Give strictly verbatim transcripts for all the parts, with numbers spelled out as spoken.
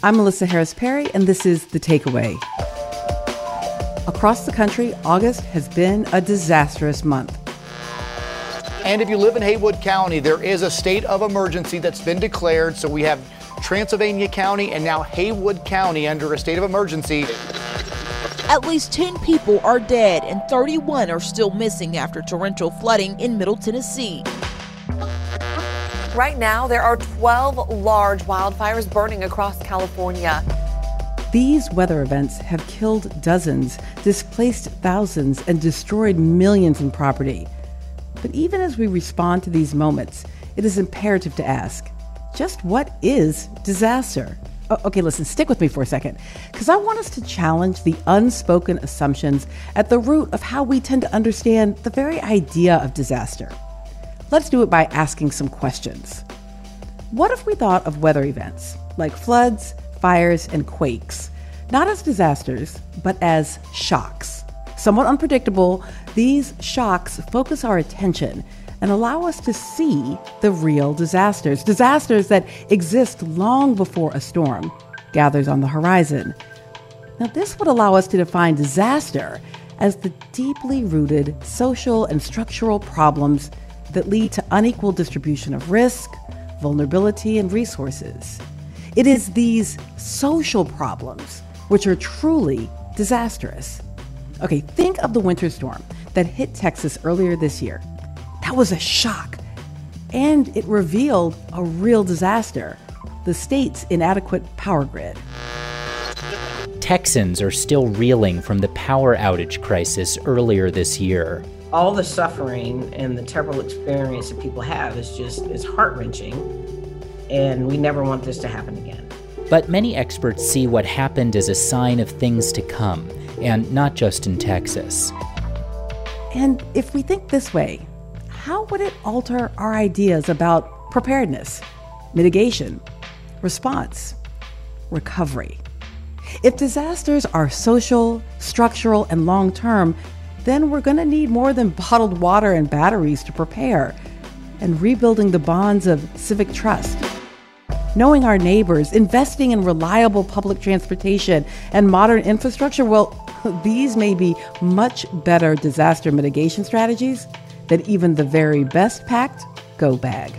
I'm Melissa Harris Perry, and this is The Takeaway. Across the country, August has been a disastrous month. And if you live in Haywood County, there is a state of emergency that's been declared. So we have Transylvania County and now Haywood County under a state of emergency. At least ten people are dead and thirty-one are still missing after torrential flooding in Middle Tennessee. Right now, there are twelve large wildfires burning across California. These weather events have killed dozens, displaced thousands, and destroyed millions in property. But even as we respond to these moments, it is imperative to ask, just what is disaster? Oh, okay, listen, stick with me for a second, because I want us to challenge the unspoken assumptions at the root of how we tend to understand the very idea of disaster. Let's do it by asking some questions. What if we thought of weather events like floods, fires, and quakes, not as disasters, but as shocks? Somewhat unpredictable, these shocks focus our attention and allow us to see the real disasters, disasters that exist long before a storm gathers on the horizon. Now, this would allow us to define disaster as the deeply rooted social and structural problems that lead to unequal distribution of risk, vulnerability, and resources. It is these social problems which are truly disastrous. Okay, think of the winter storm that hit Texas earlier this year. That was a shock, and it revealed a real disaster, the state's inadequate power grid. Texans are still reeling from the power outage crisis earlier this year. All the suffering and the terrible experience that people have is just is heart-wrenching, and we never want this to happen again. But many experts see what happened as a sign of things to come, and not just in Texas. And if we think this way, how would it alter our ideas about preparedness, mitigation, response, recovery? If disasters are social, structural, and long-term, then we're going to need more than bottled water and batteries to prepare, and rebuilding the bonds of civic trust. Knowing our neighbors, investing in reliable public transportation and modern infrastructure, well, these may be much better disaster mitigation strategies than even the very best packed go bag.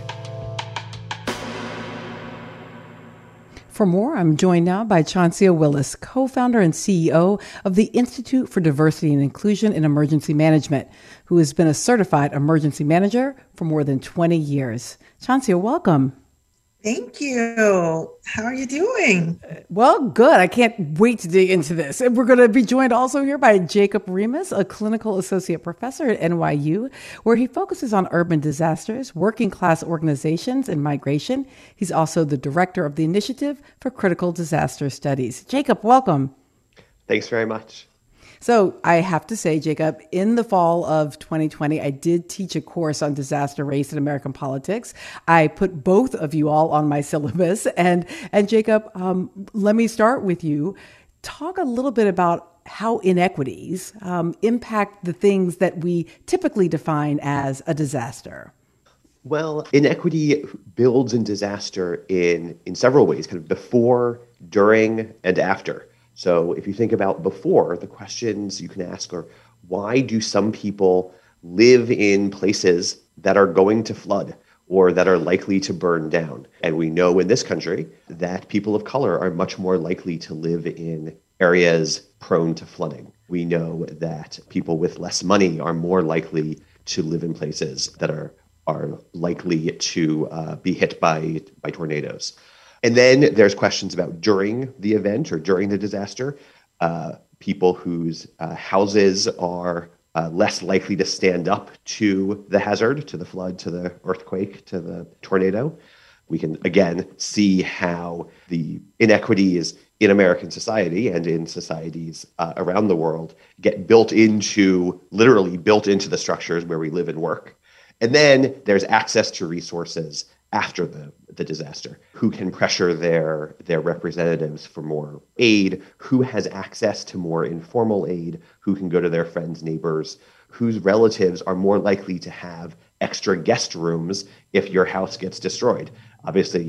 For more, I'm joined now by Chauncia Willis, co-founder and C E O of the Institute for Diversity and Inclusion in Emergency Management, who has been a certified emergency manager for more than twenty years. Chauncia, welcome. Thank you. How are you doing? Well, good. I can't wait to dig into this. And we're going to be joined also here by Jacob Remus, a clinical associate professor at N Y U, where he focuses on urban disasters, working class organizations, and migration. He's also the director of the Initiative for Critical Disaster Studies. Jacob, welcome. Thanks very much. So I have to say, Jacob, in the fall of twenty twenty, I did teach a course on disaster, race, and American politics. I put both of you all on my syllabus. And, and Jacob, um, let me start with you. Talk a little bit about how inequities um, impact the things that we typically define as a disaster. Well, inequity builds in disaster in, in several ways, kind of before, during, and after. So if you think about before, the questions you can ask are, why do some people live in places that are going to flood or that are likely to burn down? And we know in this country that people of color are much more likely to live in areas prone to flooding. We know that people with less money are more likely to live in places that are, are likely to uh, be hit by, by tornadoes. And then there's questions about during the event or during the disaster, uh, people whose uh, houses are uh, less likely to stand up to the hazard, to the flood, to the earthquake, to the tornado. We can, again, see how the inequities in American society and in societies uh, around the world get built into, literally built into the structures where we live and work. And then there's access to resources after the, the disaster, who can pressure their, their representatives for more aid, who has access to more informal aid, who can go to their friends, neighbors, whose relatives are more likely to have extra guest rooms if your house gets destroyed. Obviously,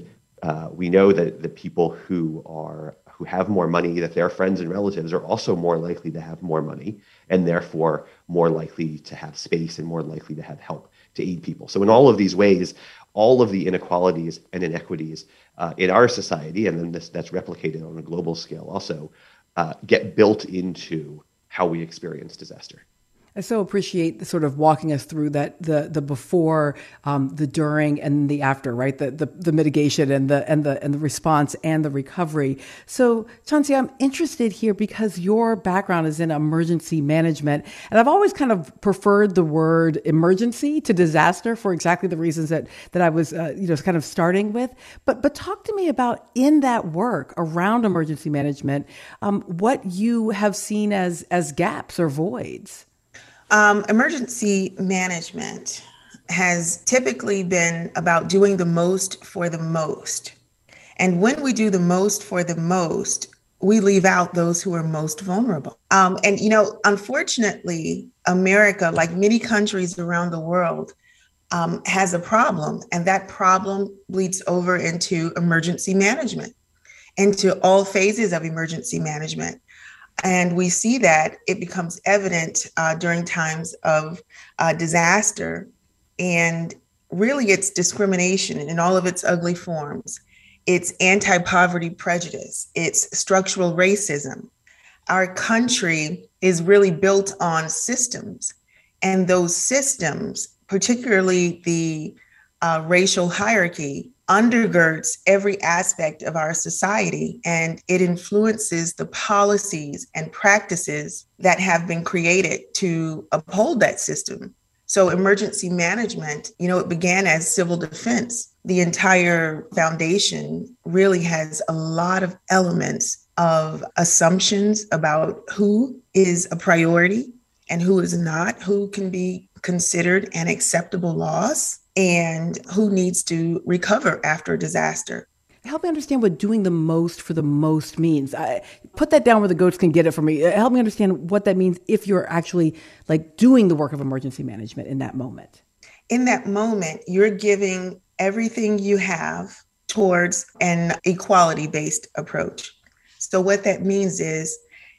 Uh, we know that the people who are who have more money, that their friends and relatives are also more likely to have more money, and therefore more likely to have space and more likely to have help to aid people. So in all of these ways, all of the inequalities and inequities uh, in our society, and then this that's replicated on a global scale also, uh, get built into how we experience disaster. I so appreciate the sort of walking us through that, the the before, um, the during, and the after, right? The, the the mitigation and the and the and the response and the recovery. So, Chauncey, I'm interested here because your background is in emergency management, and I've always kind of preferred the word emergency to disaster for exactly the reasons that that I was, uh, you know, kind of starting with. But but talk to me about in that work around emergency management, um, what you have seen as as gaps or voids. Um, emergency management has typically been about doing the most for the most. And when we do the most for the most, we leave out those who are most vulnerable. Um, and, you know, unfortunately, America, like many countries around the world, um, has a problem. And that problem bleeds over into emergency management, into all phases of emergency management. And we see that it becomes evident uh, during times of uh, disaster. And really, it's discrimination in all of its ugly forms. It's anti-poverty prejudice. It's structural racism. Our country is really built on systems. And those systems, particularly the uh, racial hierarchy, undergirds every aspect of our society, and it influences the policies and practices that have been created to uphold that system. So emergency management, you know, it began as civil defense. The entire foundation really has a lot of elements of assumptions about who is a priority and who is not, who can be considered an acceptable loss, and who needs to recover after a disaster. Help me understand what doing the most for the most means. I, put that down where the goats can get it for me. Help me understand what that means if you're actually like doing the work of emergency management in that moment. In that moment, you're giving everything you have towards an equality-based approach. So what that means is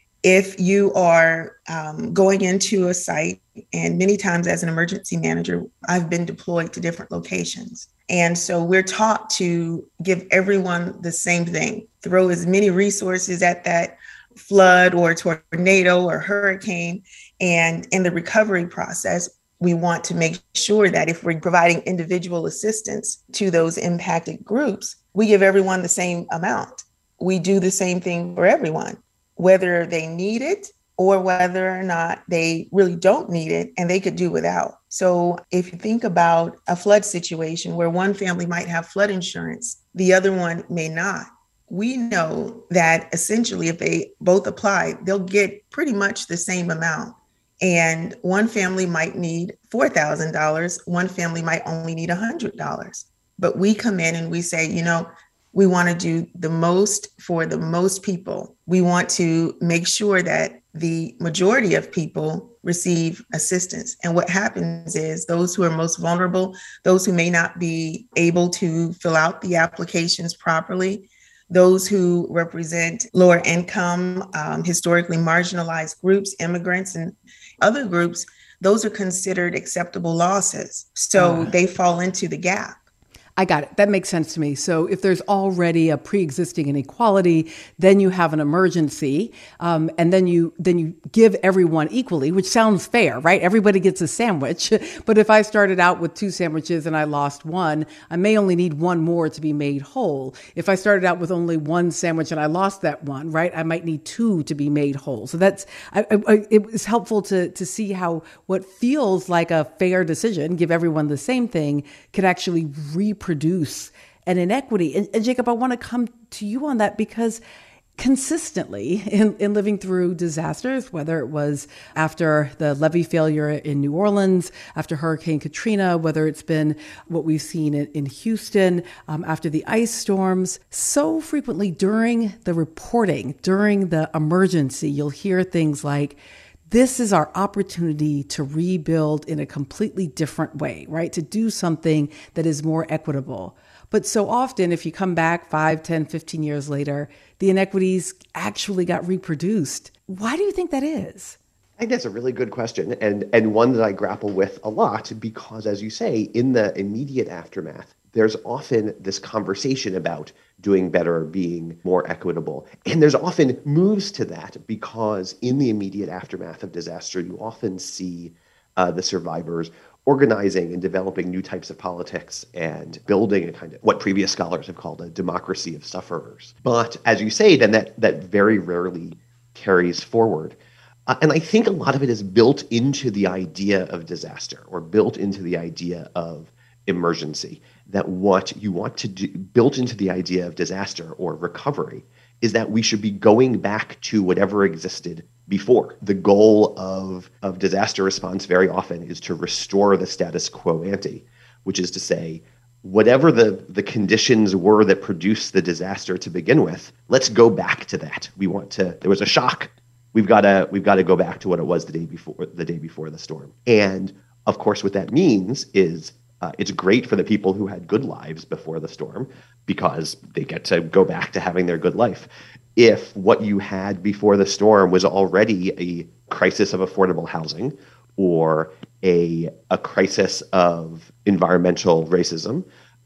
if you are um, going into a site, and many times as an emergency manager, I've been deployed to different locations. And so we're taught to give everyone the same thing, throw as many resources at that flood or tornado or hurricane. And in the recovery process, we want to make sure that if we're providing individual assistance to those impacted groups, we give everyone the same amount. We do the same thing for everyone, whether they need it or whether or not they really don't need it and they could do without. So if you think about a flood situation where one family might have flood insurance, the other one may not, we know that essentially if they both apply, they'll get pretty much the same amount. And one family might need four thousand dollars, one family might only need one hundred dollars. But we come in and we say, you know, we want to do the most for the most people. We want to make sure that the majority of people receive assistance. And what happens is those who are most vulnerable, those who may not be able to fill out the applications properly, those who represent lower income, um, historically marginalized groups, immigrants, and other groups, those are considered acceptable losses. So uh. they fall into the gap. I got it. That makes sense to me. So if there's already a pre-existing inequality, then you have an emergency, um, and then you then you give everyone equally, which sounds fair, right? Everybody gets a sandwich. But if I started out with two sandwiches and I lost one, I may only need one more to be made whole. If I started out with only one sandwich and I lost that one, right, I might need two to be made whole. So that's I, I, it was helpful to to see how what feels like a fair decision, give everyone the same thing, could actually reproduce produce an inequity. And, and Jacob, I want to come to you on that because consistently in, in living through disasters, whether it was after the levee failure in New Orleans, after Hurricane Katrina, whether it's been what we've seen in, in Houston, um, after the ice storms, so frequently during the reporting, during the emergency, you'll hear things like, this is our opportunity to rebuild in a completely different way, right? To do something that is more equitable. But so often, if you come back five, ten, fifteen years later, the inequities actually got reproduced. Why do you think that is? I think that's a really good question, and, and one that I grapple with a lot because, as you say, in the immediate aftermath, there's often this conversation about doing better, being more equitable. And there's often moves to that because in the immediate aftermath of disaster, you often see uh, the survivors organizing and developing new types of politics and building a kind of what previous scholars have called a democracy of sufferers. But as you say, then that, that very rarely carries forward. Uh, and I think a lot of it is built into the idea of disaster or built into the idea of emergency, that what you want to do, built into the idea of disaster or recovery, is that we should be going back to whatever existed before. The goal of, of disaster response very often is to restore the status quo ante, which is to say, whatever the, the conditions were that produced the disaster to begin with, let's go back to that. We want to, there was a shock. We've got to, we've got to go back to what it was the day before, the day before the storm. And of course, what that means is Uh, it's great for the people who had good lives before the storm because they get to go back to having their good life. If what you had before the storm was already a crisis of affordable housing or a, a crisis of environmental racism,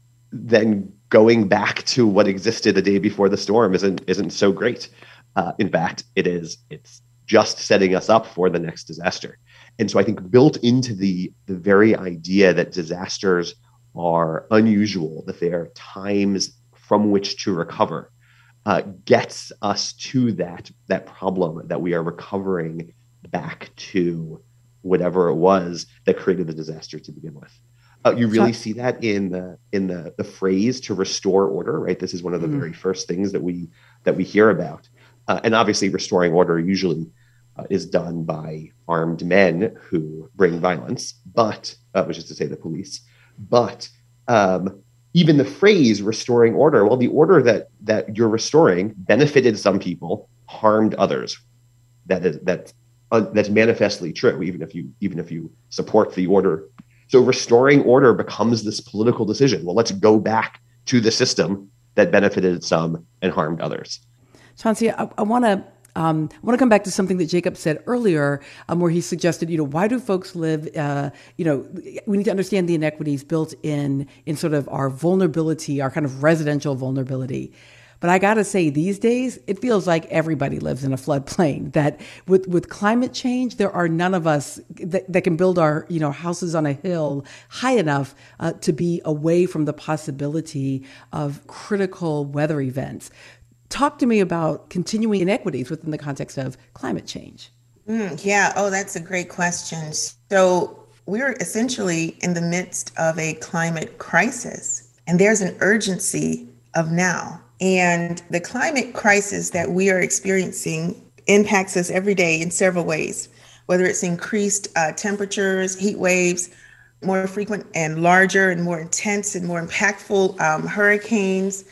then going back to what existed the day before the storm isn't isn't so great. Uh, in fact, it is. It's just setting us up for the next disaster. And so I think built into the, the very idea that disasters are unusual, that they are times from which to recover, uh, gets us to that, that problem that we are recovering back to whatever it was that created the disaster to begin with. Uh, you really see that in the in the, the phrase to restore order, right? This is one of the mm. very first things that we that we hear about. Uh, and obviously restoring order usually Uh, is done by armed men who bring violence, but, uh, which is to say the police. But um, even the phrase restoring order, well, the order that that you're restoring benefited some people, harmed others. That is that uh, that's manifestly true, even if you even if you support the order. So restoring order becomes this political decision. Well, let's go back to the system that benefited some and harmed others. Chauncey, I, I want to Um, I want to come back to something that Jacob said earlier, um, where he suggested, you know, why do folks live, uh, you know, we need to understand the inequities built in, in sort of our vulnerability, our kind of residential vulnerability. But I got to say, these days, it feels like everybody lives in a floodplain, that with, with climate change, there are none of us that, that can build our, you know, houses on a hill high enough uh, to be away from the possibility of critical weather events. Talk to me about continuing inequities within the context of climate change. Mm, yeah. Oh, that's a great question. So we're essentially in the midst of a climate crisis, and there's an urgency of now. And the climate crisis that we are experiencing impacts us every day in several ways, whether it's increased uh, temperatures, heat waves, more frequent and larger and more intense and more impactful um, hurricanes,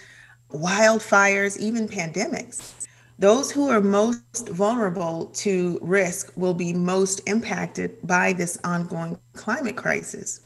wildfires, even pandemics. Those who are most vulnerable to risk will be most impacted by this ongoing climate crisis.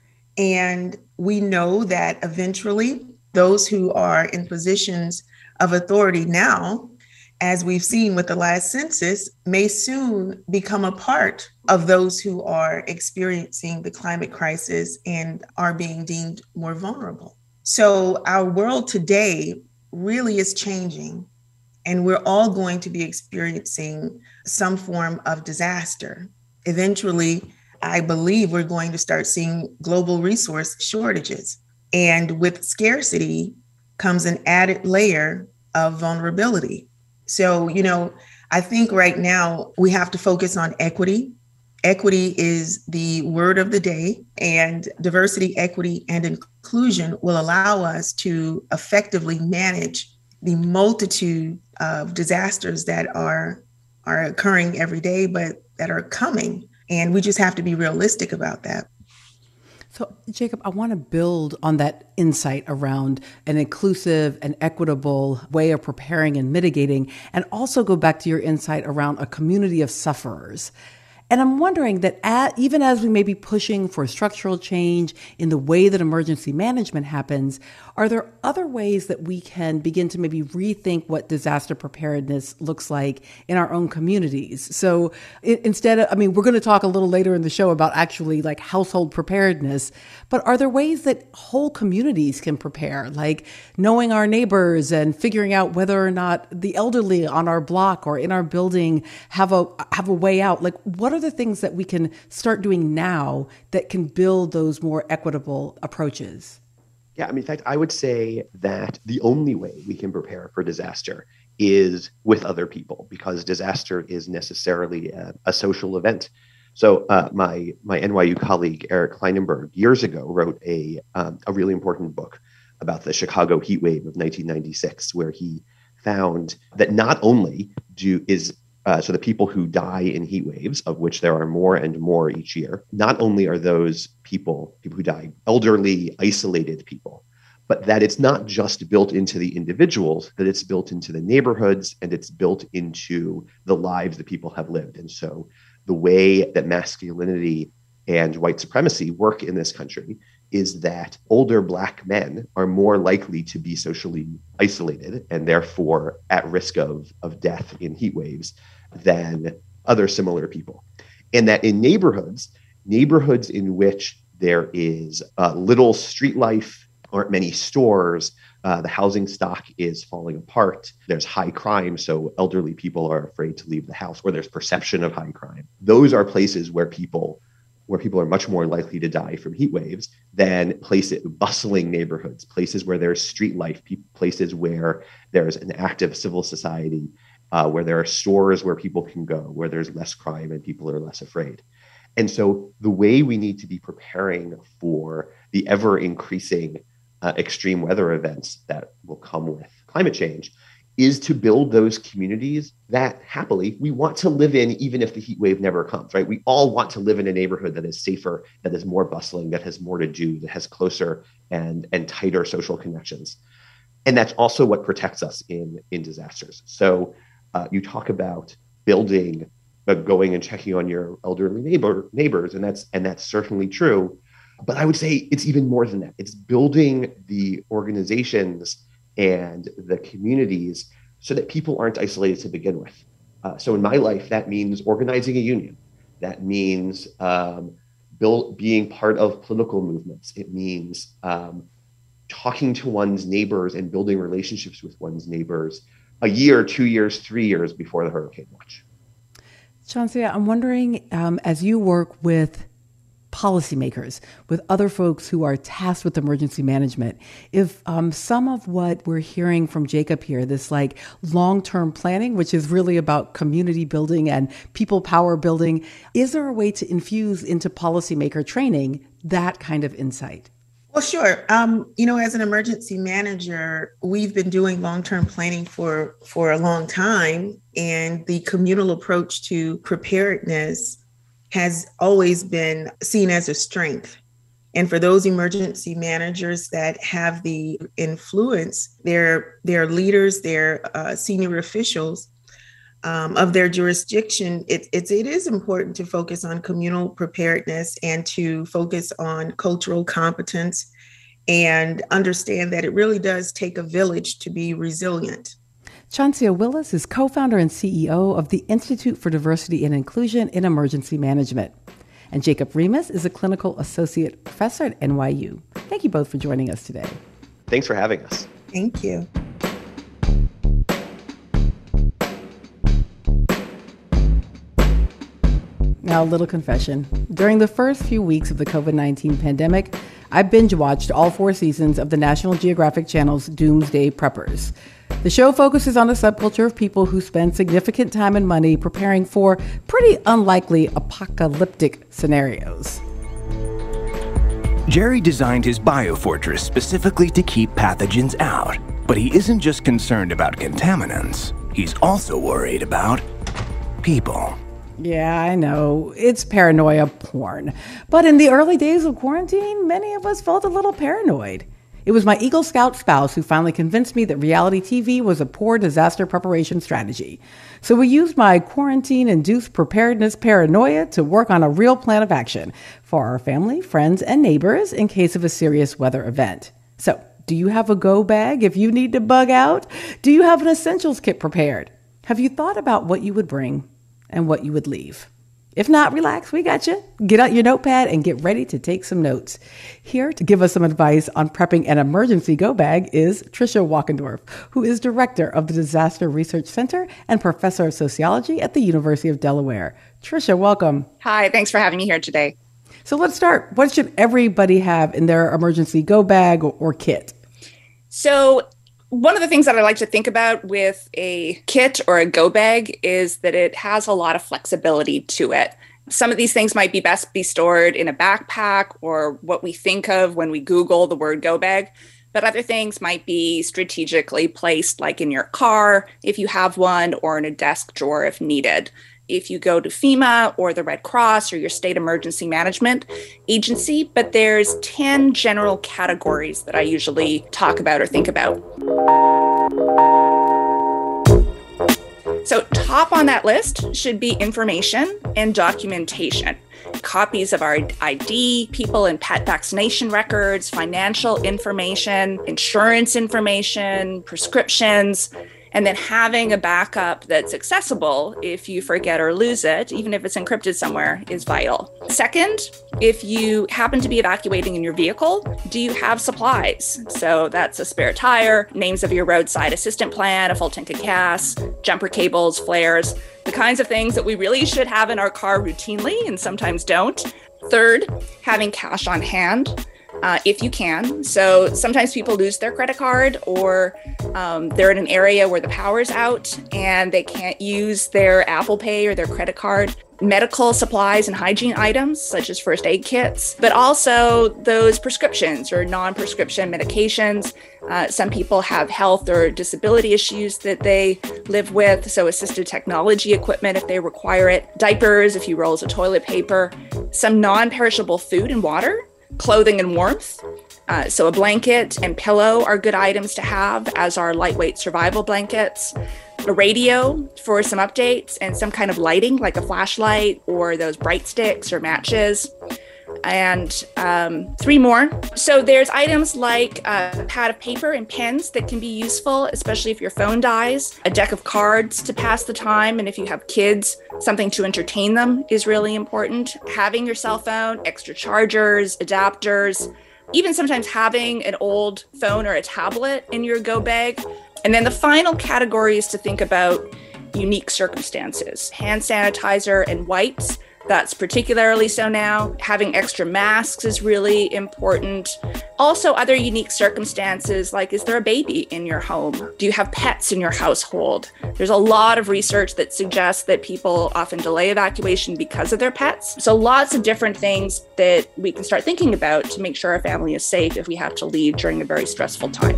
And we know that eventually those who are in positions of authority now, as we've seen with the last census, may soon become a part of those who are experiencing the climate crisis and are being deemed more vulnerable. So our world today really is changing, and we're all going to be experiencing some form of disaster. Eventually, I believe we're going to start seeing global resource shortages. And with scarcity comes an added layer of vulnerability. So, you know, I think right now we have to focus on equity. Equity is the word of the day, and diversity, equity, and inclusion will allow us to effectively manage the multitude of disasters that are, are occurring every day, but that are coming. And we just have to be realistic about that. So, Jacob, I want to build on that insight around an inclusive and equitable way of preparing and mitigating, and also go back to your insight around a community of sufferers. And I'm wondering that at, even as we may be pushing for structural change in the way that emergency management happens, are there other ways that we can begin to maybe rethink what disaster preparedness looks like in our own communities? So it, instead of, I mean, we're going to talk a little later in the show about actually like household preparedness, but are there ways that whole communities can prepare, like knowing our neighbors and figuring out whether or not the elderly on our block or in our building have a have a way out? Like, what are the things that we can start doing now that can build those more equitable approaches? Yeah, I mean, in fact, I would say that the only way we can prepare for disaster is with other people, because disaster is necessarily a, a social event. So uh, my my N Y U colleague, Eric Kleinenberg, years ago wrote a um, a really important book about the Chicago heat wave of nineteen ninety-six, where he found that not only do is Uh, so the people who die in heat waves, of which there are more and more each year, not only are those people, people who die, elderly, isolated people, but that it's not just built into the individuals, that it's built into the neighborhoods and it's built into the lives that people have lived. And so the way that masculinity and white supremacy work in this country is that older Black men are more likely to be socially isolated and therefore at risk of, of death in heat waves than other similar people. And that in neighborhoods, neighborhoods in which there is uh, little street life, aren't many stores, uh, the housing stock is falling apart, there's high crime, so elderly people are afraid to leave the house, or there's perception of high crime. Those are places where people where people are much more likely to die from heat waves than places, bustling neighborhoods, places where there's street life, places where there's an active civil society, uh, where there are stores where people can go, where there's less crime and people are less afraid. And so the way we need to be preparing for the ever increasing uh, extreme weather events that will come with climate change is to build those communities that happily we want to live in, even if the heat wave never comes, right? We all want to live in a neighborhood that is safer, that is more bustling, that has more to do, that has closer and, and tighter social connections. And that's also what protects us in, in disasters. So uh, you talk about building, uh, going and checking on your elderly neighbor neighbors, and that's and that's certainly true. But I would say it's even more than that. It's building the organizations and the communities so that people aren't isolated to begin with. Uh, so in my life, that means organizing a union. That means um, build, being part of political movements. It means um, talking to one's neighbors and building relationships with one's neighbors a year, two years, three years before the hurricane watch. Chauncey, I'm wondering, um, as you work with policymakers, with other folks who are tasked with emergency management, if um, some of what we're hearing from Jacob here, this like long-term planning, which is really about community building and people power building, is there a way to infuse into policymaker training that kind of insight? Well, sure. Um, you know, as an emergency manager, we've been doing long-term planning for, for a long time, and the communal approach to preparedness has always been seen as a strength. And for those emergency managers that have the influence, their, their leaders, their uh, senior officials um, of their jurisdiction, it, it's, it is important to focus on communal preparedness and to focus on cultural competence and understand that it really does take a village to be resilient. Chauncey Willis is co-founder and C E O of the Institute for Diversity and Inclusion in Emergency Management. And Jacob Remus is a clinical associate professor at N Y U. Thank you both for joining us today. Thanks for having us. Thank you. Now, a little confession. During the first few weeks of the covid nineteen pandemic, I binge-watched all four seasons of the National Geographic Channel's Doomsday Preppers. The show focuses on a subculture of people who spend significant time and money preparing for pretty unlikely apocalyptic scenarios. Jerry designed his biofortress specifically to keep pathogens out, but he isn't just concerned about contaminants. He's also worried about people. Yeah, I know. It's paranoia porn. But in the early days of quarantine, many of us felt a little paranoid. It was my Eagle Scout spouse who finally convinced me that reality T V was a poor disaster preparation strategy. So we used my quarantine-induced preparedness paranoia to work on a real plan of action for our family, friends, and neighbors in case of a serious weather event. So, do you have a go bag if you need to bug out? Do you have an essentials kit prepared? Have you thought about what you would bring and what you would leave? If not, relax, we got you. Get out your notepad and get ready to take some notes. Here to give us some advice on prepping an emergency go bag is Tricia Walkendorf, who is director of the Disaster Research Center and professor of sociology at the University of Delaware. Tricia, welcome. Hi, thanks for having me here today. So let's start. What should everybody have in their emergency go bag or, or kit? So one of the things that I like to think about with a kit or a go bag is that it has a lot of flexibility to it. Some of these things might be best be stored in a backpack or what we think of when we Google the word go bag, but other things might be strategically placed like in your car if you have one or in a desk drawer if needed. If you go to FEMA or the Red Cross or your state emergency management agency, but there's ten general categories that I usually talk about or think about. So top on that list should be information and documentation. Copies of our I D, people and pet vaccination records, financial information, insurance information, prescriptions, and then having a backup that's accessible if you forget or lose it, even if it's encrypted somewhere, is vital. Second, if you happen to be evacuating in your vehicle, do you have supplies? So that's a spare tire, names of your roadside assistant plan, a full tank of gas, jumper cables, flares, the kinds of things that we really should have in our car routinely and sometimes don't. Third, having cash on hand. Uh, if you can. So sometimes people lose their credit card or um, they're in an area where the power's out and they can't use their Apple Pay or their credit card. Medical supplies and hygiene items such as first aid kits, but also those prescriptions or non-prescription medications. Uh, some people have health or disability issues that they live with, so assistive technology equipment if they require it, diapers if you rolls of toilet paper, some non-perishable food and water, clothing and warmth. Uh, so a blanket and pillow are good items to have, as are lightweight survival blankets. A radio for some updates and some kind of lighting like a flashlight or those bright sticks or matches. And um, three more. So there's items like a pad of paper and pens that can be useful, especially if your phone dies, a deck of cards to pass the time, and if you have kids, something to entertain them is really important. Having your cell phone, extra chargers, adapters, even sometimes having an old phone or a tablet in your go bag. And then the final category is to think about unique circumstances. Hand sanitizer and wipes. That's particularly so now. Having extra masks is really important. Also, other unique circumstances like, is there a baby in your home? Do you have pets in your household? There's a lot of research that suggests that people often delay evacuation because of their pets. So lots of different things that we can start thinking about to make sure our family is safe if we have to leave during a very stressful time.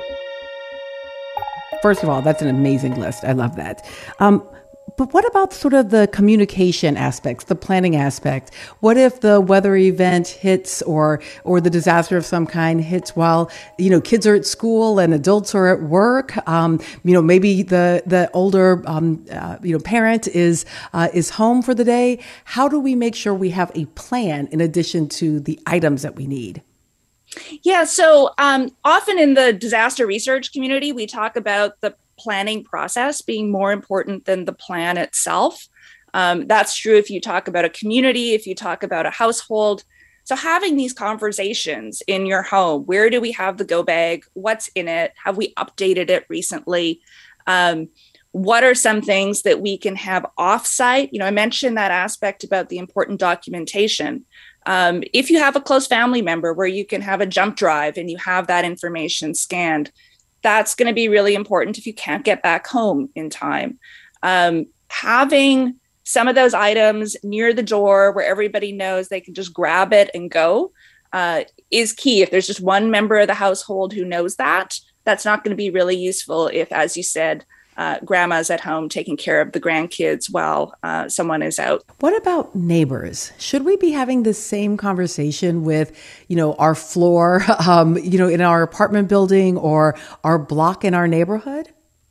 First of all, that's an amazing list. I love that. Um, But what about sort of the communication aspects, the planning aspect? What if the weather event hits or or the disaster of some kind hits while, you know, kids are at school and adults are at work? Um, you know, maybe the the older um, uh, you know parent is uh, is home for the day. How do we make sure we have a plan in addition to the items that we need? Yeah, so um, often in the disaster research community, we talk about the planning process being more important than the plan itself. Um, that's true if you talk about a community, if you talk about a household. So having these conversations in your home, where do we have the go bag? What's in it? Have we updated it recently? Um, what are some things that we can have offsite? You know, I mentioned that aspect about the important documentation. Um, if you have a close family member where you can have a jump drive and you have that information scanned, that's going to be really important if you can't get back home in time. Um, having some of those items near the door where everybody knows they can just grab it and go uh, is key. If there's just one member of the household who knows that, that's not going to be really useful if, as you said, uh, grandma's at home taking care of the grandkids while uh, someone is out. What about neighbors? Should we be having the same conversation with, you know, our floor, um, you know, in our apartment building or our block in our neighborhood?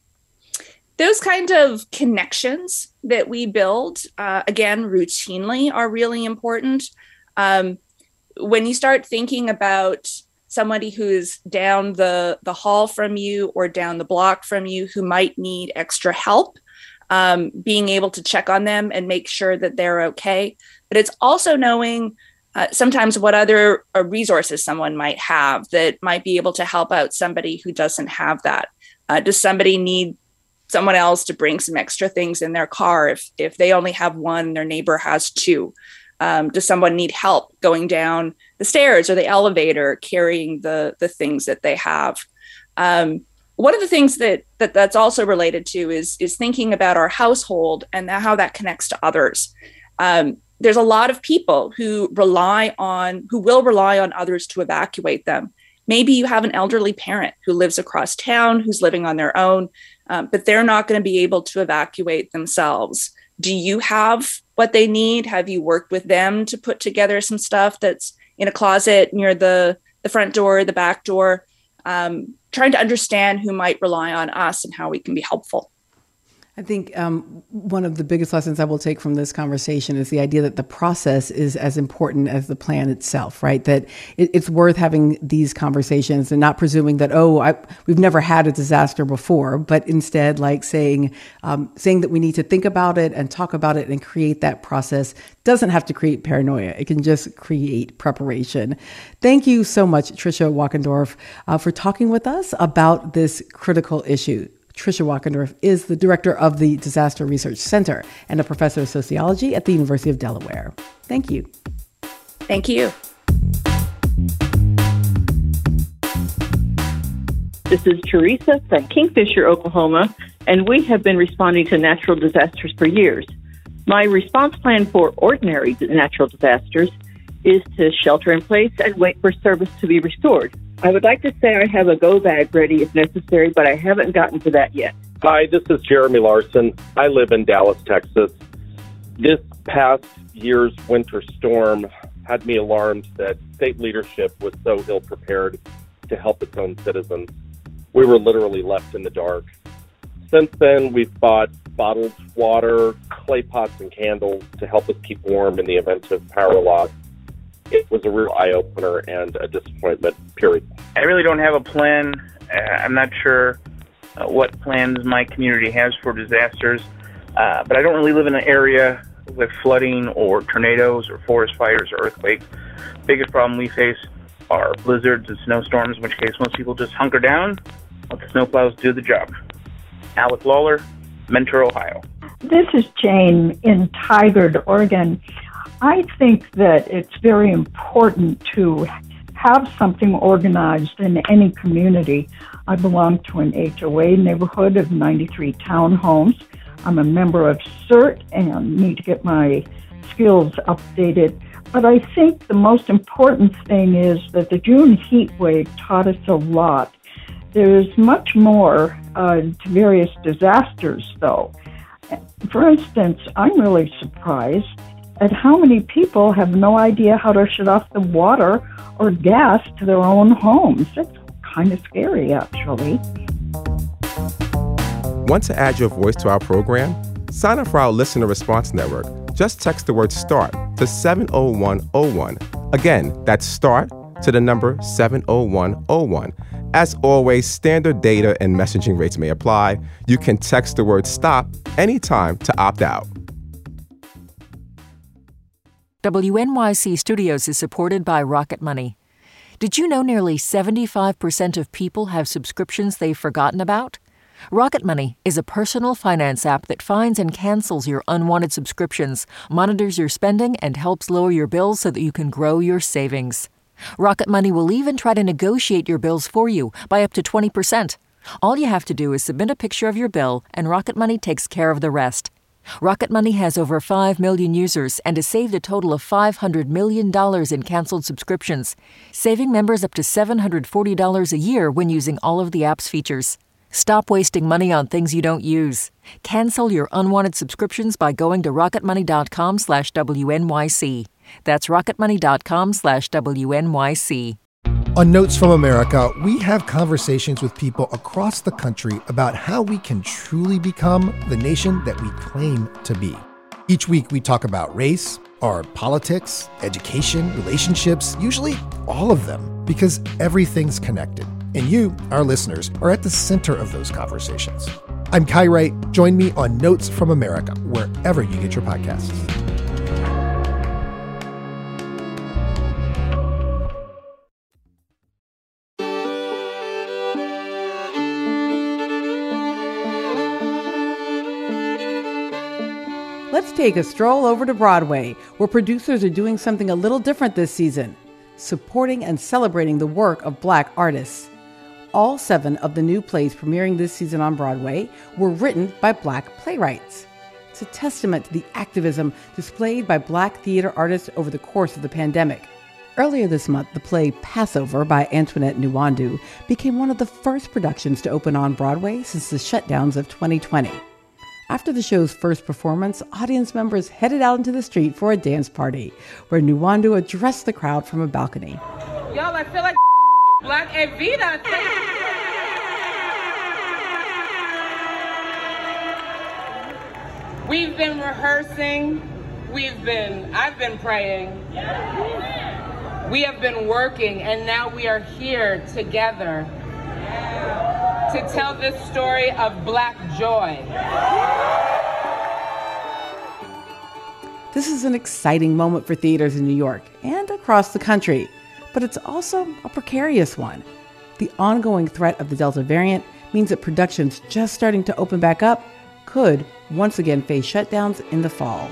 Those kind of connections that we build, uh, again, routinely are really important. Um, when you start thinking about somebody who's down the, the hall from you or down the block from you who might need extra help, um, being able to check on them and make sure that they're okay. But it's also knowing uh, sometimes what other uh, resources someone might have that might be able to help out somebody who doesn't have that. Uh, does somebody need someone else to bring some extra things in their car if if they only have one, their neighbor has two? Um, does someone need help going down the stairs or the elevator carrying the the things that they have? Um, one of the things that, that that's also related to is is thinking about our household and how that connects to others. Um, there's a lot of people who rely on who will rely on others to evacuate them. Maybe you have an elderly parent who lives across town, who's living on their own, um, but they're not going to be able to evacuate themselves. Do you have what they need? Have you worked with them to put together some stuff that's in a closet near the, the front door, the back door? Um, trying to understand who might rely on us and how we can be helpful. I think um, one of the biggest lessons I will take from this conversation is the idea that the process is as important as the plan itself, right? That it, it's worth having these conversations and not presuming that, oh, I, we've never had a disaster before, but instead like saying, um, saying that we need to think about it and talk about it and create that process. Doesn't have to create paranoia. It can just create preparation. Thank you so much, Tricia Walkendorf, uh, for talking with us about this critical issue. Tricia Walkendorf is the director of the Disaster Research Center and a professor of sociology at the University of Delaware. Thank you. Thank you. This is Teresa from Kingfisher, Oklahoma, and we have been responding to natural disasters for years. My response plan for ordinary natural disasters is to shelter in place and wait for service to be restored. I would like to say I have a go bag ready if necessary, but I haven't gotten to that yet. Hi, this is Jeremy Larson. I live in Dallas, Texas. This past year's winter storm had me alarmed that state leadership was so ill-prepared to help its own citizens. We were literally left in the dark. Since then, we've bought bottled water, clay pots, and candles to help us keep warm in the event of power loss. It was a real eye-opener and a disappointment, period. I really don't have a plan. Uh, I'm not sure uh, what plans my community has for disasters, uh, but I don't really live in an area with flooding or tornadoes or forest fires or earthquakes. Biggest problem we face are blizzards and snowstorms, in which case most people just hunker down, let the snowplows do the job. Alec Lawler, Mentor, Ohio. This is Jane in Tigard, Oregon. I think that it's very important to have something organized in any community. I belong to an H O A neighborhood of ninety-three townhomes. I'm a member of CERT and need to get my skills updated. But I think the most important thing is that the June heat wave taught us a lot. There's much more uh, to various disasters, though. For instance, I'm really surprised at how many people have no idea how to shut off the water or gas to their own homes. It's kind of scary, actually. Want to add your voice to our program? Sign up for our Listener Response Network. Just text the word START to seven oh one oh one. Again, that's START to the number seven oh one oh one. As always, standard data and messaging rates may apply. You can text the word STOP anytime to opt out. W N Y C Studios is supported by Rocket Money. Did you know nearly seventy-five percent of people have subscriptions they've forgotten about? Rocket Money is a personal finance app that finds and cancels your unwanted subscriptions, monitors your spending, and helps lower your bills so that you can grow your savings. Rocket Money will even try to negotiate your bills for you by up to twenty percent. All you have to do is submit a picture of your bill, and Rocket Money takes care of the rest. Rocket Money has over five million users and has saved a total of five hundred million dollars in canceled subscriptions, saving members up to seven hundred forty dollars a year when using all of the app's features. Stop wasting money on things you don't use. Cancel your unwanted subscriptions by going to rocketmoney.com slash WNYC. That's rocketmoney.com slash WNYC. On Notes from America, we have conversations with people across the country about how we can truly become the nation that we claim to be. Each week, we talk about race, our politics, education, relationships, usually all of them, because everything's connected. And you, our listeners, are at the center of those conversations. I'm Kai Wright. Join me on Notes from America, wherever you get your podcasts. Let's take a stroll over to Broadway, where producers are doing something a little different this season, supporting and celebrating the work of Black artists. All seven of the new plays premiering this season on Broadway were written by Black playwrights. It's a testament to the activism displayed by Black theater artists over the course of the pandemic. Earlier this month, the play Passover by Antoinette Nwandu became one of the first productions to open on Broadway since the shutdowns of twenty twenty. After the show's first performance, audience members headed out into the street for a dance party, where Nwandu addressed the crowd from a balcony. Y'all, I feel like Black Evita. We've been rehearsing. We've been, I've been praying. We have been working, and now we are here together to tell this story of Black joy. This is an exciting moment for theaters in New York and across the country, but it's also a precarious one. The ongoing threat of the Delta variant means that productions just starting to open back up could once again face shutdowns in the fall.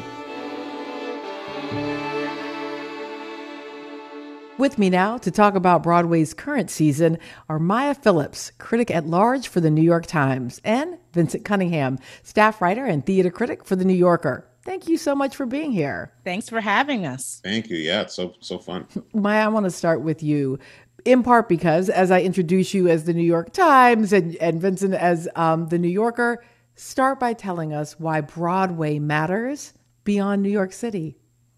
With me now to talk about Broadway's current season are Maya Phillips, critic at large for the New York Times, and Vincent Cunningham, staff writer and theater critic for The New Yorker. Thank you so much for being here. Thanks for having us. Thank you. Yeah, it's so so fun. Maya, I want to start with you, in part because as I introduce you as The New York Times and, and Vincent as um, The New Yorker, start by telling us why Broadway matters beyond New York City.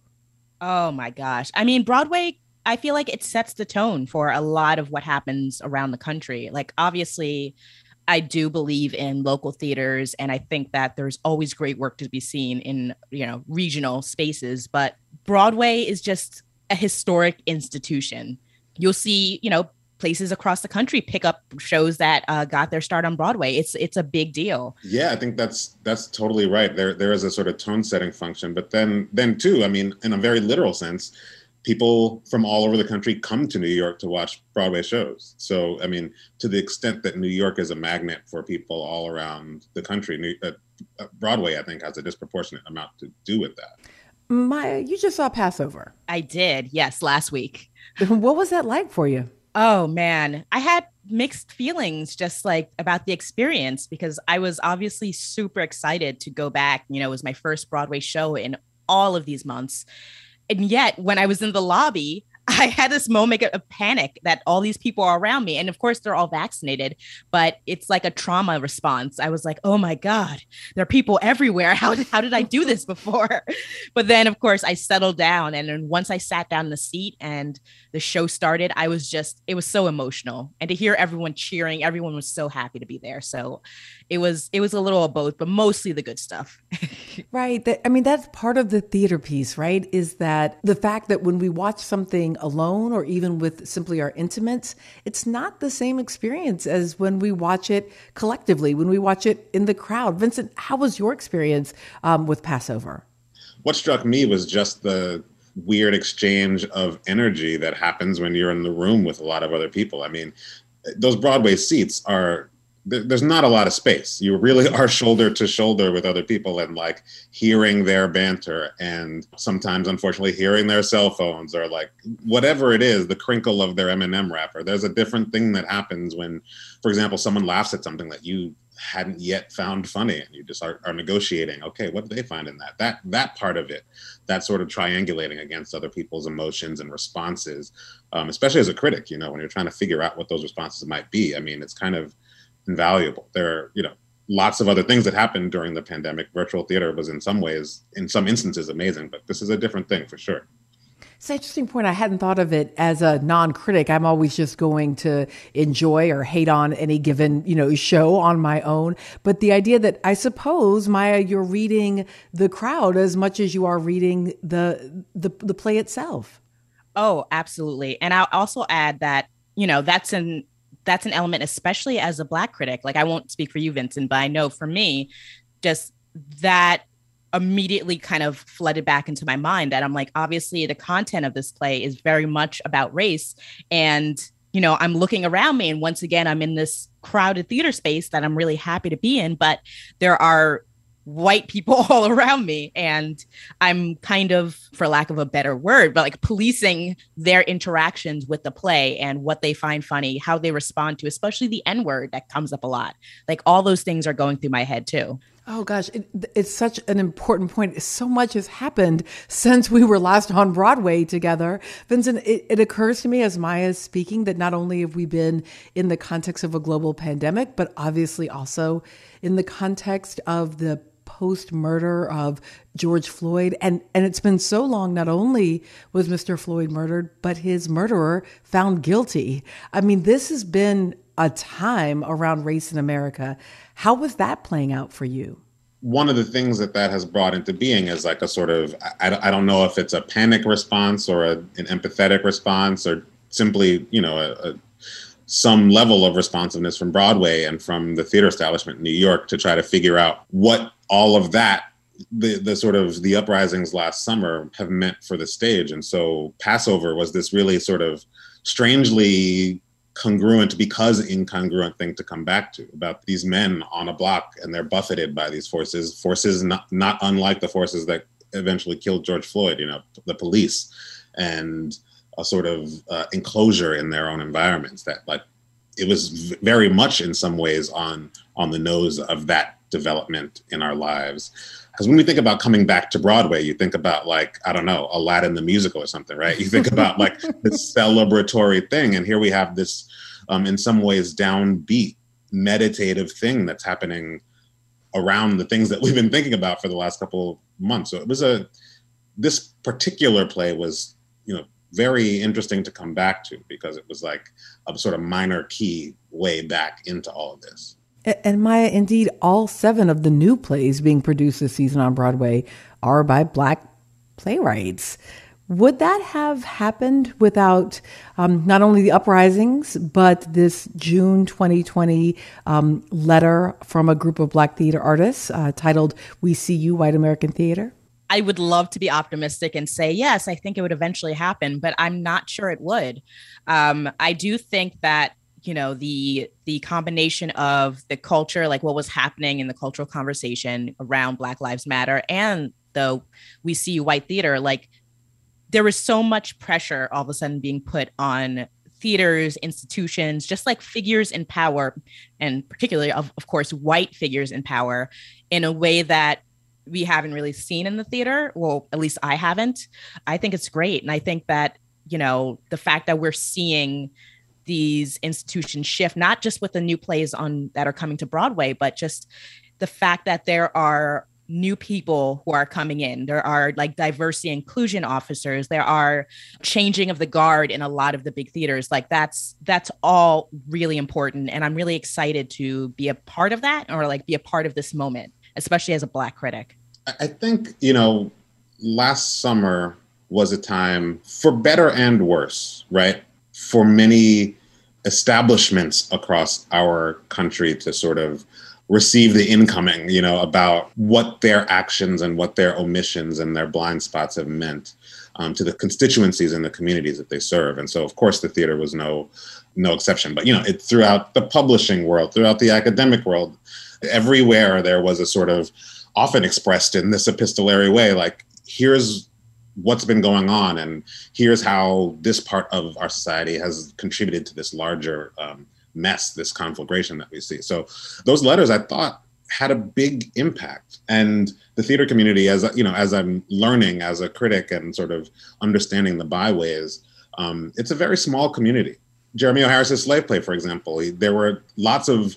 Oh my gosh. I mean, Broadway, I feel like it sets the tone for a lot of what happens around the country. Like, obviously, I do believe in local theaters, and I think that there's always great work to be seen in, you know, regional spaces. But Broadway is just a historic institution. You'll see, you know, places across the country pick up shows that uh, got their start on Broadway. It's it's a big deal. Yeah, I think that's that's totally right. There there is a sort of tone setting function, but then then too, I mean, in a very literal sense, people from all over the country come to New York to watch Broadway shows. So, I mean, to the extent that New York is a magnet for people all around the country, New, uh, Broadway, I think, has a disproportionate amount to do with that. Maya, you just saw Passover. I did, yes, last week. What was that like for you? Oh, man. I had mixed feelings just like about the experience, because I was obviously super excited to go back. You know, it was my first Broadway show in all of these months. And yet, when I was in the lobby, I had this moment of panic that all these people are around me. And of course, they're all vaccinated, but it's like a trauma response. I was like, oh my God, there are people everywhere. How did, how did I do this before? But then, of course, I settled down. And then once I sat down in the seat and the show started, I was just, it was so emotional. And to hear everyone cheering, everyone was so happy to be there. So it was, it was a little of both, but mostly the good stuff. Right. That, I mean, that's part of the theater piece, right? Is that the fact that when we watch something alone or even with simply our intimates, it's not the same experience as when we watch it collectively, when we watch it in the crowd. Vincent, how was your experience um, with Passover? What struck me was just the weird exchange of energy that happens when you're in the room with a lot of other people. I mean, those Broadway seats are, there's not a lot of space. You really are shoulder to shoulder with other people and like hearing their banter and sometimes, unfortunately, hearing their cell phones or like whatever it is, the crinkle of their M and M wrapper. There's a different thing that happens when, for example, someone laughs at something that you hadn't yet found funny and you just are, are negotiating. Okay, what do they find in that? That that part of it, that sort of triangulating against other people's emotions and responses, um, especially as a critic, you know, when you're trying to figure out what those responses might be. I mean, it's kind of invaluable. There are, you know, lots of other things that happened during the pandemic. Virtual theater was in some ways, in some instances, amazing, but this is a different thing for sure. It's an interesting point. I hadn't thought of it as a non-critic. I'm always just going to enjoy or hate on any given, you know, show on my own. But the idea that I suppose, Maya, you're reading the crowd as much as you are reading the the, the play itself. Oh, absolutely. And I'll also add that, you know, that's an that's an element, especially as a Black critic. Like, I won't speak for you, Vincent, but I know for me, just that immediately kind of flooded back into my mind that I'm like, obviously the content of this play is very much about race. And, you know, I'm looking around me and once again, I'm in this crowded theater space that I'm really happy to be in, but there are white people all around me. And I'm kind of, for lack of a better word, but like policing their interactions with the play and what they find funny, how they respond to, especially the N-word that comes up a lot. Like all those things are going through my head too. Oh gosh, it, it's such an important point. So much has happened since we were last on Broadway together. Vincent, it, it occurs to me as Maya is speaking that not only have we been in the context of a global pandemic, but obviously also in the context of the post-murder of George Floyd. And, and it's been so long, not only was Mister Floyd murdered, but his murderer found guilty. I mean, this has been a time around race in America. How was that playing out for you? One of the things that that has brought into being is like a sort of, I, I don't know if it's a panic response or a, an empathetic response or simply, you know, a, a, some level of responsiveness from Broadway and from the theater establishment in New York to try to figure out what all of that, the, the sort of the uprisings last summer have meant for the stage. And so Passover was this really sort of strangely congruent because incongruent thing to come back to about these men on a block and they're buffeted by these forces, forces not, not unlike the forces that eventually killed George Floyd, you know, the police, and a sort of uh, enclosure in their own environments that like, it was v- very much in some ways on, on the nose of that development in our lives. Because when we think about coming back to Broadway, you think about like, I don't know, Aladdin the musical or something, right? You think about like this celebratory thing. And here we have this, um, in some ways, downbeat, meditative thing that's happening around the things that we've been thinking about for the last couple of months. So it was a, this particular play was, you know, very interesting to come back to because it was like a sort of minor key way back into all of this. And Maya, indeed, all seven of the new plays being produced this season on Broadway are by Black playwrights. Would that have happened without um, not only the uprisings, but this June twenty twenty um, letter from a group of Black theater artists uh, titled "We See You, White American Theater"? I would love to be optimistic and say, yes, I think it would eventually happen, but I'm not sure it would. Um, I do think that you know, the the combination of the culture, like what was happening in the cultural conversation around Black Lives Matter and the We See You White Theater, like there was so much pressure all of a sudden being put on theaters, institutions, just like figures in power, and particularly, of, of course, white figures in power in a way that we haven't really seen in the theater. Well, at least I haven't. I think it's great. And I think that, you know, the fact that we're seeing these institutions shift, not just with the new plays on that are coming to Broadway, but just the fact that there are new people who are coming in. There are like diversity inclusion officers. There are changing of the guard in a lot of the big theaters. Like that's that's all really important. And I'm really excited to be a part of that or like be a part of this moment, especially as a Black critic. I think, you know, last summer was a time for better and worse, right? For many establishments across our country to sort of receive the incoming, you know, about what their actions and what their omissions and their blind spots have meant um, to the constituencies and the communities that they serve. And so, of course, the theater was no no exception. But, you know, it throughout the publishing world, throughout the academic world, everywhere there was a sort of often expressed in this epistolary way, like, here's what's been going on, and here's how this part of our society has contributed to this larger um, mess, this conflagration that we see. So those letters, I thought, had a big impact. And the theater community, as you know, as I'm learning as a critic and sort of understanding the byways, um, it's a very small community. Jeremy O. Harris's Slave Play, for example, there were lots of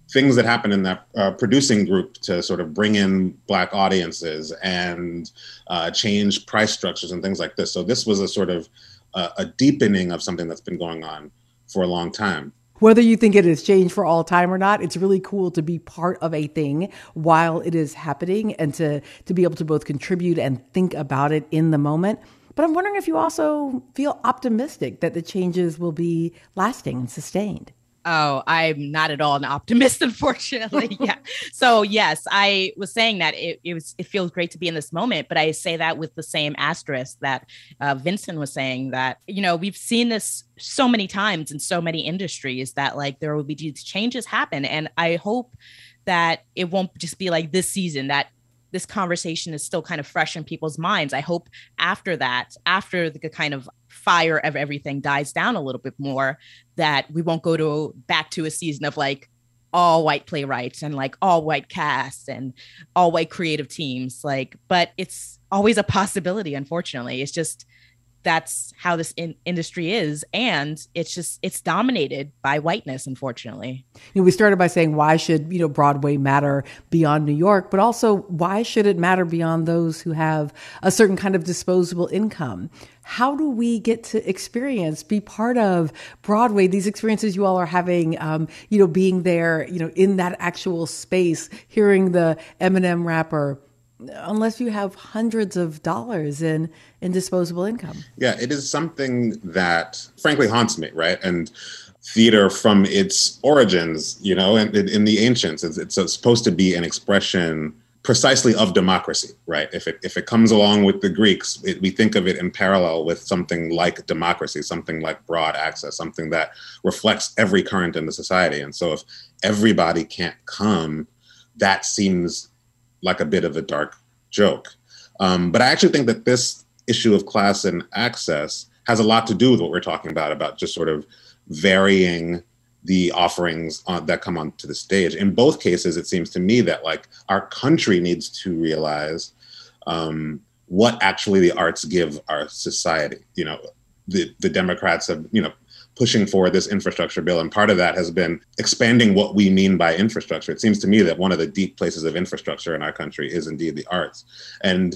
things that happen in that uh, producing group to sort of bring in Black audiences and uh, change price structures and things like this. So this was a sort of uh, a deepening of something that's been going on for a long time. Whether you think it has changed for all time or not, it's really cool to be part of a thing while it is happening and to, to be able to both contribute and think about it in the moment. But I'm wondering if you also feel optimistic that the changes will be lasting and sustained. Oh, I'm not at all an optimist, unfortunately. Yeah. So yes, I was saying that it, it was, it feels great to be in this moment, but I say that with the same asterisk that uh, Vincent was saying, that, you know, we've seen this so many times in so many industries that like there will be these changes happen. And I hope that it won't just be like this season, that this conversation is still kind of fresh in people's minds. I hope after that, after the kind of fire of everything dies down a little bit more, that we won't go to back to a season of like all white playwrights and like all white casts and all white creative teams. Like, but it's always a possibility. Unfortunately, it's just, that's how this in- industry is. And it's just, it's dominated by whiteness, unfortunately. You know, we started by saying, why should, you know, Broadway matter beyond New York, but also why should it matter beyond those who have a certain kind of disposable income? How do we get to experience, be part of Broadway, these experiences you all are having, um, you know, being there, you know, in that actual space, hearing the Eminem rapper, unless you have hundreds of dollars in, in disposable income? Yeah, it is something that frankly haunts me, right? And theater from its origins, you know, in, in the ancients, it's, it's supposed to be an expression precisely of democracy, right? If it if it comes along with the Greeks, it, we think of it in parallel with something like democracy, something like broad access, something that reflects every current in the society. And so if everybody can't come, that seems like a bit of a dark joke. Um, but I actually think that this issue of class and access has a lot to do with what we're talking about, about just sort of varying the offerings on, that come onto the stage. In both cases, it seems to me that like our country needs to realize um, what actually the arts give our society. You know, the, the Democrats have, you know, pushing forward this infrastructure bill. And part of that has been expanding what we mean by infrastructure. It seems to me that one of the deep places of infrastructure in our country is indeed the arts. And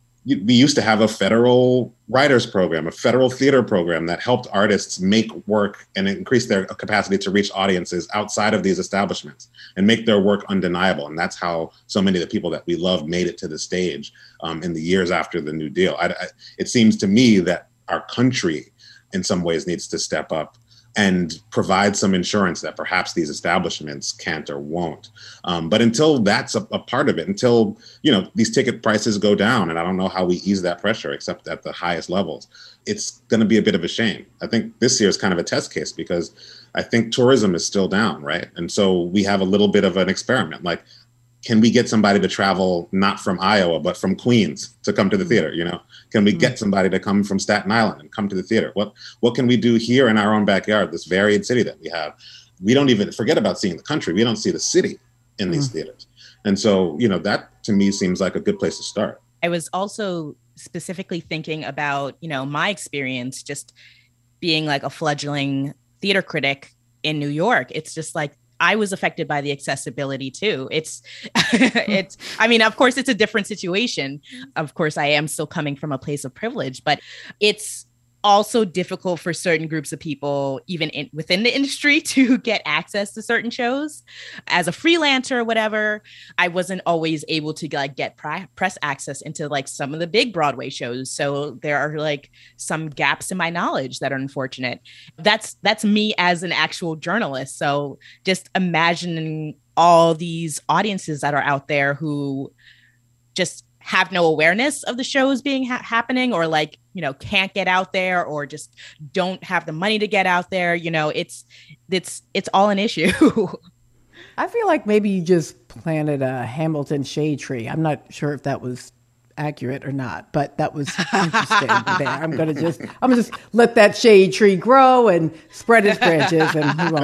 we used to have a federal writers program, a federal theater program that helped artists make work and increase their capacity to reach audiences outside of these establishments and make their work undeniable. And that's how so many of the people that we love made it to the stage um, in the years after the New Deal. I, I, it seems to me that our country in some ways needs to step up and provide some insurance that perhaps these establishments can't or won't. Um, but until that's a, a part of it, until, you know, these ticket prices go down, and I don't know how we ease that pressure except at the highest levels, it's going to be a bit of a shame. I think this year is kind of a test case because I think tourism is still down, right? And so we have a little bit of an experiment. Like, can we get somebody to travel not from Iowa, but from Queens to come to the theater? You know, can we get somebody to come from Staten Island and come to the theater? What what can we do here in our own backyard, this varied city that we have? We don't even forget about seeing the country. We don't see the city in these mm. theaters. And so, you know, that to me seems like a good place to start. I was also specifically thinking about, you know, my experience just being like a fledgling theater critic in New York. It's just like, I was affected by the accessibility too. It's, it's, I mean, of course, it's a different situation. Of course, I am still coming from a place of privilege, but it's also difficult for certain groups of people, even in, within the industry, to get access to certain shows. As a freelancer or whatever, I wasn't always able to like get pri- press access into like some of the big Broadway shows. So there are like some gaps in my knowledge that are unfortunate. That's that's me as an actual journalist. So just imagining all these audiences that are out there who just have no awareness of the shows being ha- happening, or like, you know, can't get out there, or just don't have the money to get out there. You know, it's, it's, it's all an issue. I feel like maybe you just planted a Hamilton shade tree. I'm not sure if that was accurate or not, but that was interesting there. I'm going to just, I'm going to just let that shade tree grow and spread its branches, and we won't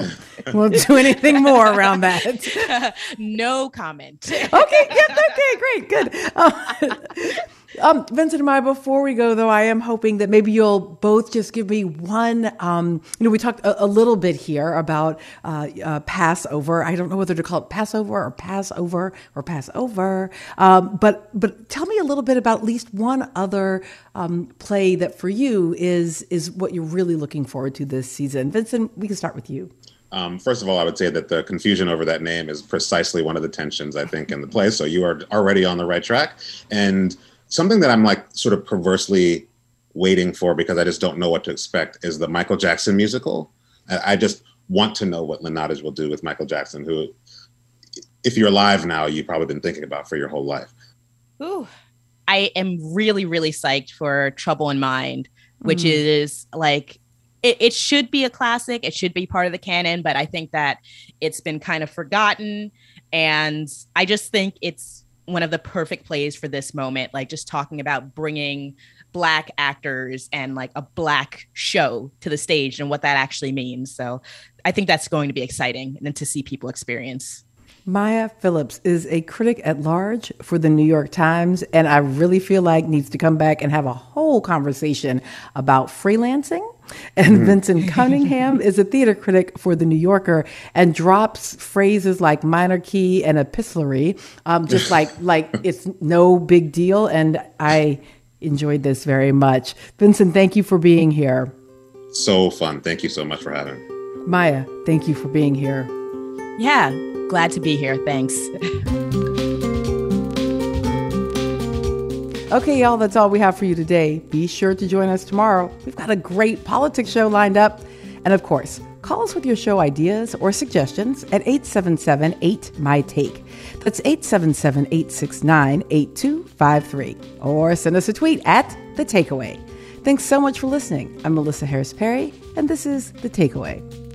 Won't do anything more around that. No comment. Okay, yeah, okay, great, good. Um, um, Vincent and Maya, before we go, though, I am hoping that maybe you'll both just give me one, um, you know, we talked a, a little bit here about uh, uh, Passover. I don't know whether to call it Passover or Passover or Passover, um, but but tell me a little bit about at least one other um, play that for you is is what you're really looking forward to this season. Vincent, we can start with you. Um, first of all, I would say that the confusion over that name is precisely one of the tensions, I think, in the play. So you are already on the right track. And something that I'm like sort of perversely waiting for because I just don't know what to expect is the Michael Jackson musical. I just want to know what Lynn Nottage will do with Michael Jackson, who, if you're alive now, you've probably been thinking about for your whole life. Ooh, I am really, really psyched for Trouble in Mind, which mm. is like, It, it should be a classic. It should be part of the canon, but I think that it's been kind of forgotten. And I just think it's one of the perfect plays for this moment, like just talking about bringing Black actors and like a Black show to the stage and what that actually means. So I think that's going to be exciting and to see people experience. Maya Phillips is a critic at large for the New York Times, and I really feel like needs to come back and have a whole conversation about freelancing. And mm. Vincent Cunningham is a theater critic for The New Yorker and drops phrases like minor key and epistolary, um, just like like it's no big deal. And I enjoyed this very much. Vincent, thank you for being here. So fun. Thank you so much for having me. Maya, thank you for being here. Yeah. Glad to be here. Thanks. Okay, y'all, that's all we have for you today. Be sure to join us tomorrow. We've got a great politics show lined up. And of course, call us with your show ideas or suggestions at eight seven seven, eight, M Y, TAKE. That's eight seven seven, eight six nine, eight two five three. Or send us a tweet at The Takeaway. Thanks so much for listening. I'm Melissa Harris Perry, and this is The Takeaway.